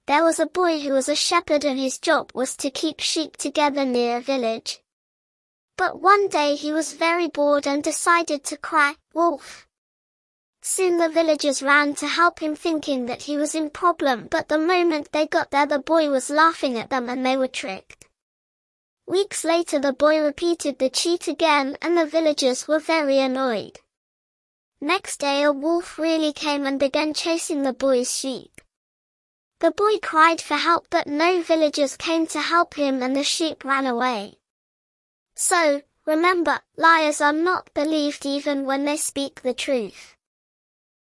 There was a boy who was a shepherd and his job was to keep sheep together near a village. But one day he was very bored and decided to cry, "Wolf!" Soon the villagers ran to help him thinking that he was in problem, but the moment they got there the boy was laughing at them and they were tricked. Weeks later the boy repeated the cheat again and the villagers were very annoyed. Next day a wolf really came and began chasing the boy's sheep. The boy cried for help but no villagers came to help him and the sheep ran away. So, remember, liars are not believed even when they speak the truth.